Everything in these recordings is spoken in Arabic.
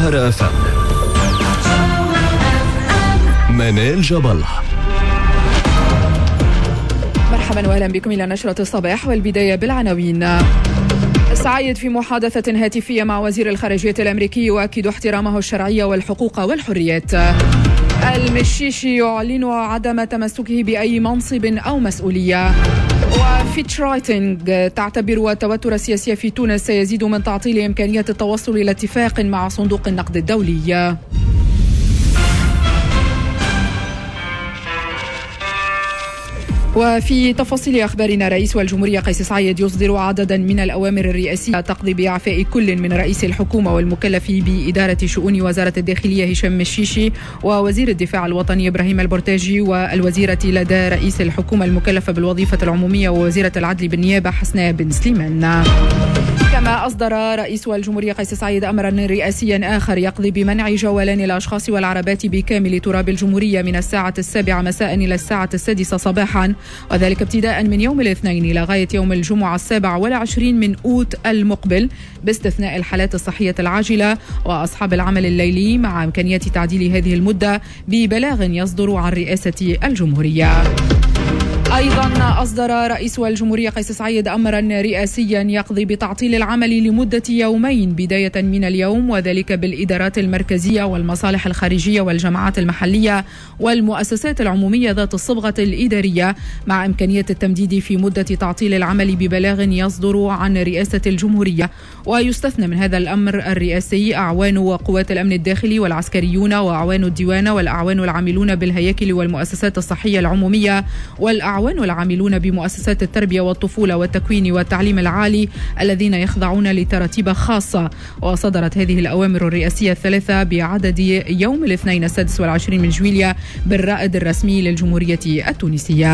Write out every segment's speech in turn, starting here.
الزهرة FM. منال جبل. مرحبا واهلا بكم الى نشرة الصباح، والبداية بالعناوين. سعيد في محادثة هاتفية مع وزير الخارجية الأمريكي يؤكد احترامه الشرعية والحقوق والحريات. المشيشي يعلن عدم تمسكه بأي منصب أو مسؤولية. وفيتش رايتنج تعتبر التوتر السياسي في تونس سيزيد من تعطيل إمكانية التوصل إلى اتفاق مع صندوق النقد الدولي. وفي تفاصيل أخبارنا، رئيس الجمهورية قيس سعيد يصدر عددا من الأوامر الرئاسية تقضي بإعفاء كل من رئيس الحكومة والمكلف بإدارة شؤون وزارة الداخلية هشام مشيشي، ووزير الدفاع الوطني إبراهيم البرتاجي، والوزيرة لدى رئيس الحكومة المكلفة بالوظيفة العمومية ووزيرة العدل بالنيابة حسناء بن سليمان. كما أصدر رئيس الجمهورية قيس سعيد أمرا رئاسيا آخر يقضي بمنع جولان الأشخاص والعربات بكامل تراب الجمهورية من الساعة 7 مساء إلى الساعة 6 صباحا، وذلك ابتداء من يوم الاثنين إلى غاية يوم الجمعة 27 من أوت المقبل، باستثناء الحالات الصحية العاجلة وأصحاب العمل الليلي، مع إمكانية تعديل هذه المدة ببلاغ يصدر عن رئاسة الجمهورية. أيضا أصدر رئيس الجمهورية قيس سعيد أمرا رئاسيا يقضي بتعطيل العمل لمدة يومين بداية من اليوم، وذلك بالإدارات المركزية والمصالح الخارجية والجماعات المحلية والمؤسسات العمومية ذات الصبغة الإدارية، مع إمكانية التمديد في مدة تعطيل العمل ببلاغ يصدر عن رئاسة الجمهورية. ويستثنى من هذا الأمر الرئاسي أعوان وقوات الأمن الداخلي والعسكريون وأعوان الديوان والأعوان العاملون بالهياكل والمؤسسات الصحية العمومية والأعوان العاملون بمؤسسات التربية والطفولة والتكوين والتعليم العالي الذين يخضعون لتراتيب خاصة. وصدرت هذه الأوامر الرئاسية الثلاثة بعدد يوم الاثنين 26 من جويليا بالرائد الرسمي للجمهورية التونسية.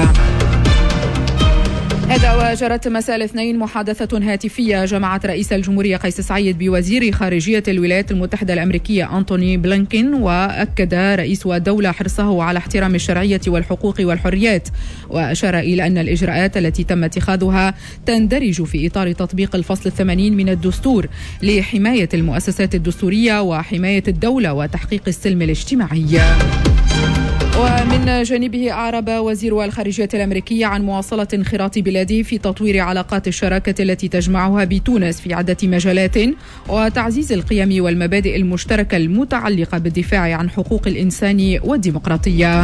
هذا وجرت مساء الاثنين محادثة هاتفية جمعت رئيس الجمهورية قيس سعيد بوزير خارجية الولايات المتحدة الأمريكية أنتوني بلينكين، وأكد رئيس الدولة حرصه على احترام الشرعية والحقوق والحريات، وأشار إلى أن الإجراءات التي تم اتخاذها تندرج في إطار تطبيق الفصل 80 من الدستور لحماية المؤسسات الدستورية وحماية الدولة وتحقيق السلم الاجتماعي. ومن جانبه أعرب وزير الخارجية الأمريكي عن مواصلة انخراط بلاده في تطوير علاقات الشراكة التي تجمعها بتونس في عدة مجالات، وتعزيز القيم والمبادئ المشتركة المتعلقة بالدفاع عن حقوق الإنسان والديمقراطية.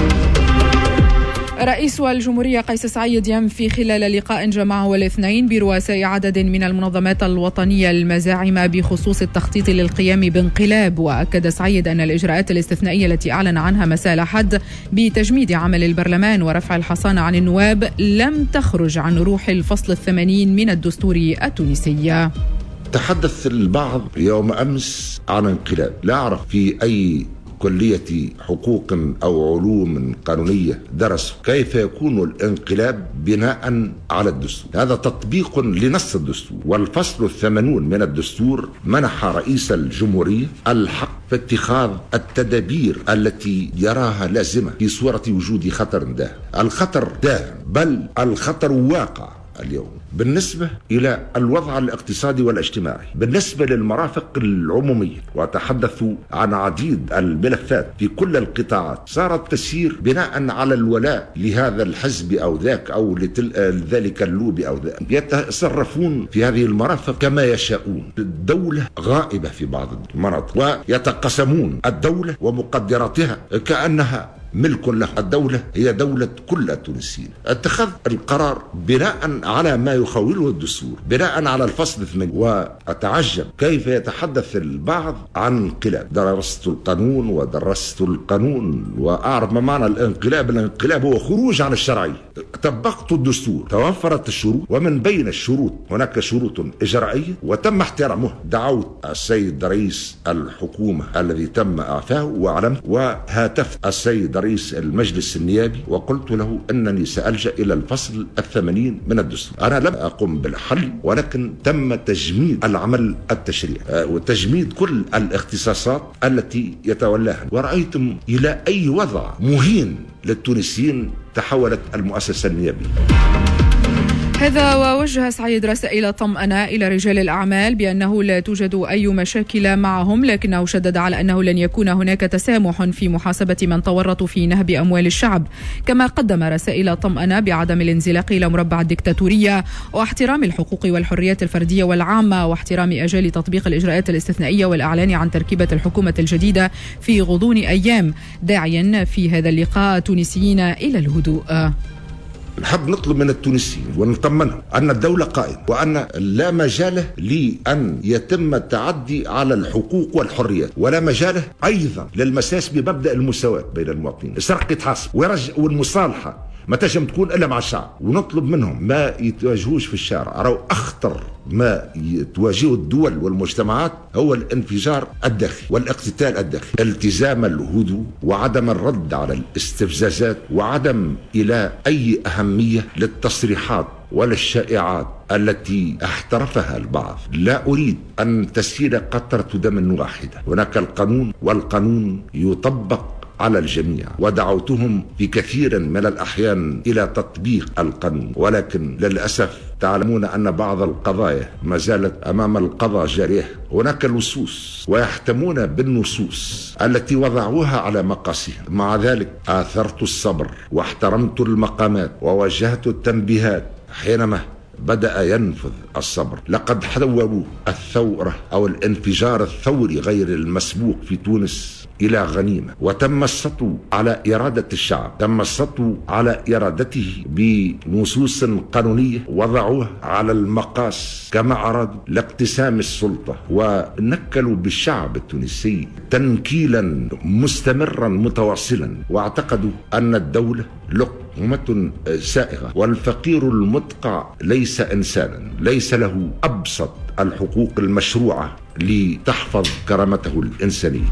رئيس الجمهورية قيس سعيد ينفي خلال لقاء جمعه الاثنين برؤساء عدد من المنظمات الوطنية المزاعمة بخصوص التخطيط للقيام بانقلاب. وأكد سعيد أن الإجراءات الاستثنائية التي أعلن عنها مساء الأحد بتجميد عمل البرلمان ورفع الحصانة عن النواب لم تخرج عن روح الفصل 80 من الدستور التونسي. تحدث البعض يوم أمس عن انقلاب، لا أعرف في أي كلية حقوق أو علوم قانونية درسوا كيف يكون الانقلاب بناء على الدستور. هذا تطبيق لنص الدستور، والفصل 80 من الدستور منح رئيس الجمهورية الحق في اتخاذ التدابير التي يراها لازمة في صورة وجود خطر داهم. الخطر داهم، بل الخطر واقع اليوم بالنسبة إلى الوضع الاقتصادي والاجتماعي، بالنسبة للمرافق العمومية، وتحدثوا عن عديد الملفات في كل القطاعات صارت تسير بناء على الولاء لهذا الحزب أو ذاك أو لذلك اللوبي أو ذاك، يتصرفون في هذه المرافق كما يشاءون. الدولة غائبة في بعض المناطق، ويتقسمون الدولة ومقدراتها كأنها ملك له. الدولة هي دولة كل التونسيين. اتخذ القرار بناء على ما يخوله الدستور، بناء على الفصل 8. وأتعجب كيف يتحدث البعض عن انقلاب. درست القانون ودرست القانون وأعرف ما معنى الانقلاب. الانقلاب هو خروج عن الشرعية. طبقت الدستور، توفرت الشروط، ومن بين الشروط هناك شروط إجرائية وتم احترامها. دعوت السيد رئيس الحكومة الذي تم إعفائه وعلمت، وهاتفت السيد رئيس المجلس النيابي وقلت له أنني سألجأ إلى الفصل 80 من الدستور. أنا لم أقم بالحل، ولكن تم تجميد العمل التشريعي وتجميد كل الاختصاصات التي يتولاها. ورأيتم إلى أي وضع مهين للتونسيين تحولت المؤسسة النيابية. هذا ووجه سعيد رسائل طمأنة إلى رجال الأعمال بأنه لا توجد أي مشاكل معهم، لكنه شدد على أنه لن يكون هناك تسامح في محاسبة من تورطوا في نهب أموال الشعب. كما قدم رسائل طمأنة بعدم الانزلاق إلى مربع الدكتاتورية واحترام الحقوق والحريات الفردية والعامة واحترام أجال تطبيق الإجراءات الاستثنائية والإعلان عن تركيبة الحكومة الجديدة في غضون أيام، داعيا في هذا اللقاء التونسيين إلى الهدوء. نحب نطلب من التونسيين ونطمنهم أن الدولة قائمة وأن لا مجال لأن يتم التعدي على الحقوق والحريات، ولا مجال أيضا للمساس بمبدأ المساواة بين المواطنين. السرقة يتحاسب والمصالحة ما تجم تكون إلا مع الشعب، ونطلب منهم ما يتواجهوش في الشارع. راهو أخطر ما تواجهه الدول والمجتمعات هو الانفجار الداخلي والاقتتال الداخلي. التزام الهدوء وعدم الرد على الاستفزازات وعدم إلى أي أهمية للتصريحات ولا الشائعات التي احترفها البعض. لا أريد أن تسيل قطرة دم واحدة. هناك القانون والقانون يطبق على الجميع، ودعوتهم في كثير من الأحيان إلى تطبيق القانون، ولكن للأسف تعلمون أن بعض القضايا ما زالت أمام القضاء جارية. هناك لصوص ويحتمون بالنصوص التي وضعوها على مقاسهم. مع ذلك آثرت الصبر واحترمت المقامات ووجهت التنبيهات حينما بدأ ينفذ الصبر. لقد حولوا الثورة أو الانفجار الثوري غير المسبوق في تونس إلى غنيمة، وتم السطو على إرادة الشعب، تم السطو على إرادته بنصوص قانونية وضعوه على المقاس كما أرادوا لاقتسام السلطة، ونكلوا بالشعب التونسي تنكيلا مستمرا متواصلا، واعتقدوا أن الدولة لقمة سائغة، والفقير المدقع ليس إنسانا، ليس له أبسط الحقوق المشروعة لتحفظ كرامته الإنسانية.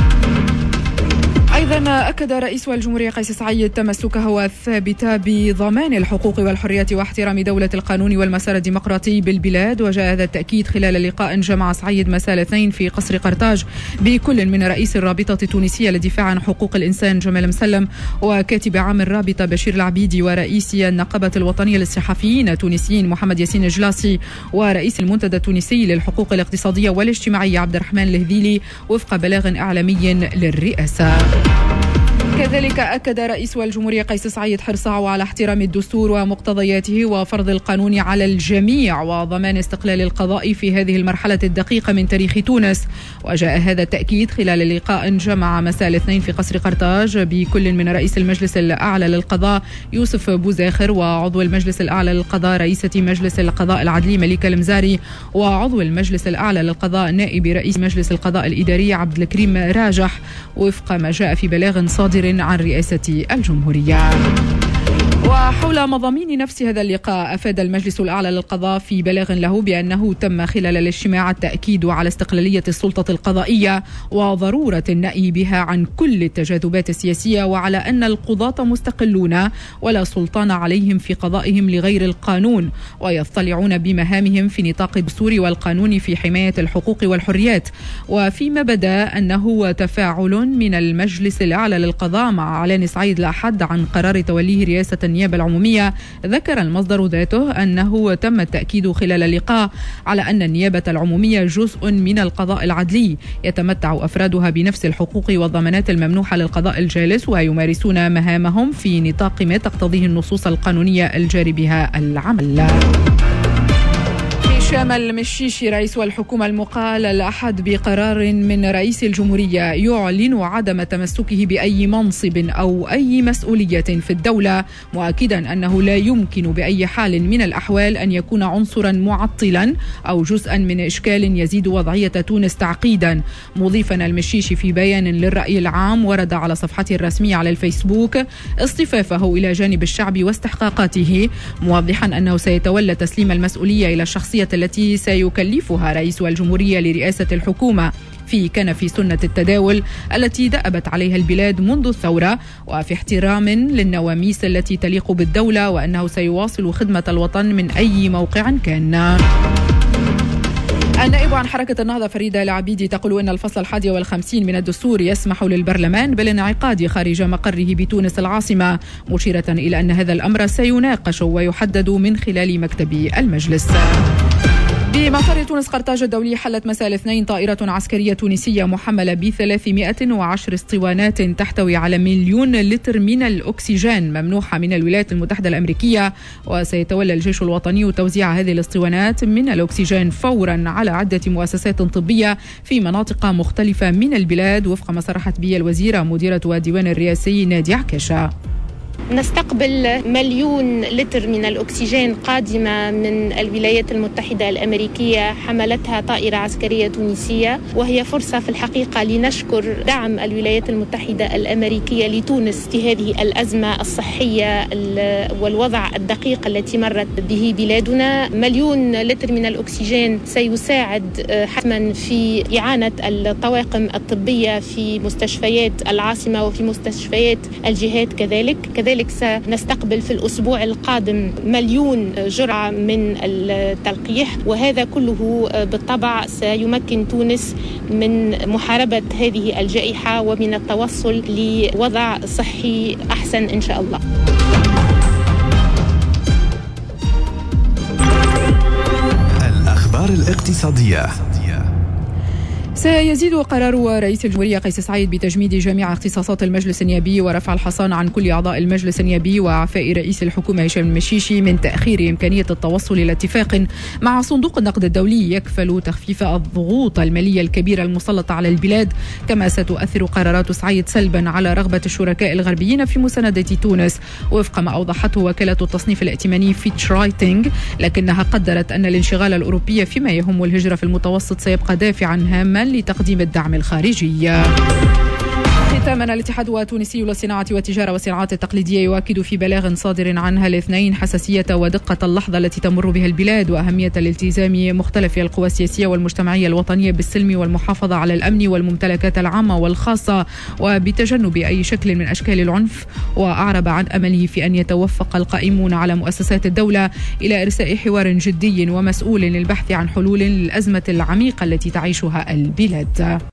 أيضا أكد رئيس الجمهورية قيس سعيد تمسكه الثابت بضمان الحقوق والحريات واحترام دولة القانون والمسار الديمقراطي بالبلاد. وجاء هذا التأكيد خلال لقاء جمع سعيد مساء الاثنين في قصر قرطاج بكل من رئيس الرابطة التونسية للدفاع عن حقوق الإنسان جمال مسلم وكاتب عام الرابطة بشير العبيدي ورئيس النقابة الوطنية للصحفيين التونسيين محمد ياسين الجلاسي ورئيس المنتدى التونسي للحقوق الاقتصادية والاجتماعية عبد الرحمن الهذيلي وفق بلاغ إعلامي للرئاسة. كذلك أكد رئيس الجمهورية قيس سعيد حرصه على احترام الدستور ومقتضياته وفرض القانون على الجميع وضمان استقلال القضاء في هذه المرحلة الدقيقة من تاريخ تونس. وجاء هذا التأكيد خلال لقاء جمع مساء الاثنين في قصر قرطاج بكل من رئيس المجلس الأعلى للقضاء يوسف بوزاخر وعضو المجلس الأعلى للقضاء رئيسة مجلس القضاء العدلي مليكة المزاري وعضو المجلس الأعلى للقضاء نائب رئيس مجلس القضاء الإداري عبد الكريم راجح وفق ما جاء في بلاغ صادر عن رئاسة الجمهورية. وحول مضامين نفس هذا اللقاء أفاد المجلس الأعلى للقضاء في بلاغ له بأنه تم خلال الاجتماع التأكيد على استقلالية السلطة القضائية وضرورة النأي بها عن كل التجاذبات السياسية، وعلى أن القضاة مستقلون ولا سلطان عليهم في قضائهم لغير القانون، ويضطلعون بمهامهم في نطاق الدستور والقانون في حماية الحقوق والحريات. وفيما بدا أنه تفاعل من المجلس الأعلى للقضاء مع إعلان سعيد الأحد عن قرار توليه رئاسة النيابة العمومية، ذكر المصدر ذاته أنه تم التأكيد خلال اللقاء على أن النيابة العمومية جزء من القضاء العدلي يتمتع أفرادها بنفس الحقوق والضمانات الممنوحة للقضاء الجالس، ويمارسون مهامهم في نطاق ما تقتضيه النصوص القانونية الجاري بها العمل. هشام المشيشي رئيس الحكومة المقال الأحد بقرار من رئيس الجمهورية يعلن عدم تمسكه بأي منصب أو أي مسؤولية في الدولة، مؤكدا أنه لا يمكن بأي حال من الأحوال أن يكون عنصرا معطلا أو جزءا من إشكال يزيد وضعية تونس تعقيدا. مضيفا المشيشي في بيان للرأي العام ورد على صفحته الرسمية على الفيسبوك اصطفافه إلى جانب الشعب واستحقاقاته، موضحا أنه سيتولى تسليم المسؤولية إلى الشخصية التي سيكلفها رئيس الجمهورية لرئاسة الحكومة في كنف سنة التداول التي دأبت عليها البلاد منذ الثورة، وفي احترام للنواميس التي تليق بالدولة، وأنه سيواصل خدمة الوطن من أي موقع كان. النائب عن حركة النهضة فريدة العبيدي تقول إن الفصل 51 من الدستور يسمح للبرلمان بالانعقاد خارج مقره بتونس العاصمة، مشيرة إلى أن هذا الأمر سيناقش ويحدد من خلال مكتب المجلس. بمطار تونس قرطاج الدولي حلت مساء الاثنين طائرة عسكرية تونسية محملة ب 310 اسطوانات تحتوي على 1,000,000 لتر من الأكسجين ممنوحة من الولايات المتحدة الأمريكية، وسيتولى الجيش الوطني توزيع هذه الاسطوانات من الأكسجين فورا على عدة مؤسسات طبية في مناطق مختلفة من البلاد، وفق ما صرحت به الوزيرة مديرة الديوان الرئاسي نادي عكاشة. نستقبل 1,000,000 لتر من الأكسجين قادمة من الولايات المتحدة الأمريكية حملتها طائرة عسكرية تونسية، وهي فرصة في الحقيقة لنشكر دعم الولايات المتحدة الأمريكية لتونس في هذه الأزمة الصحية والوضع الدقيق التي مرت به بلادنا. 1,000,000 لتر من الأكسجين سيساعد حتما في إعانة الطواقم الطبية في مستشفيات العاصمة وفي مستشفيات الجهات كذلك سنستقبل في الأسبوع القادم 1,000,000 جرعة من التلقيح، وهذا كله بالطبع سيمكن تونس من محاربة هذه الجائحة ومن التوصل لوضع صحي أحسن إن شاء الله. الأخبار الاقتصادية. سيزيد قرار رئيس الجمهورية قيس سعيد بتجميد جميع اختصاصات المجلس النيابي ورفع الحصان عن كل أعضاء المجلس النيابي وإعفاء رئيس الحكومة هشام المشيشي من تأخير إمكانية التوصل إلى اتفاق مع صندوق النقد الدولي يكفل تخفيف الضغوط المالية الكبيرة المسلطة على البلاد، كما ستؤثر قرارات سعيد سلبا على رغبة الشركاء الغربيين في مساندة تونس، وفق ما أوضحته وكالة التصنيف الائتماني فيتش رايتنج، لكنها قدرت أن الانشغال الأوروبي فيما يهم الهجرة في المتوسط سيبقى دافعا هاما لتقديم الدعم الخارجي. ختاما، الاتحاد التونسي للصناعة والتجارة والصناعات التقليدية يؤكد في بلاغ صادر عنها الاثنين حساسية ودقة اللحظة التي تمر بها البلاد وأهمية الالتزام مختلف القوى السياسية والمجتمعية الوطنية بالسلم والمحافظة على الأمن والممتلكات العامة والخاصة وبتجنب أي شكل من أشكال العنف، وأعرب عن أمله في أن يتوفق القائمون على مؤسسات الدولة إلى إرساء حوار جدي ومسؤول للبحث عن حلول للأزمة العميقة التي تعيشها البلاد.